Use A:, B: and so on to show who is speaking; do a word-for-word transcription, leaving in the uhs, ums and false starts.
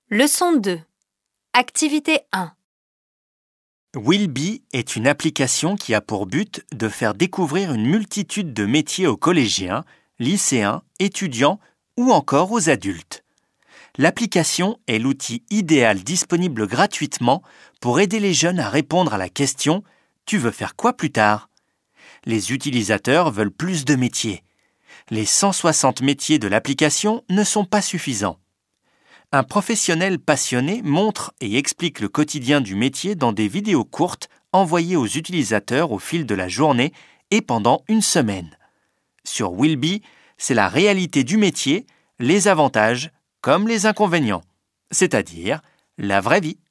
A: Leçon deux. Activité un.
B: Willby est une application qui a pour but de faire découvrir une multitude de métiers aux collégiens, lycéens, étudiants ou encore aux adultes. L'application est l'outil idéal disponible gratuitement pour aider les jeunes à répondre à la question « Tu veux faire quoi plus tard ?» Les utilisateurs veulent plus de métiers. Les cent soixante métiers de l'application ne sont pas suffisants. Un professionnel passionné montre et explique le quotidien du métier dans des vidéos courtes envoyées aux utilisateurs au fil de la journée et pendant une semaine. Sur Willby, c'est la réalité du métier, les avantages comme les inconvénients, c'est-à-dire la vraie vie.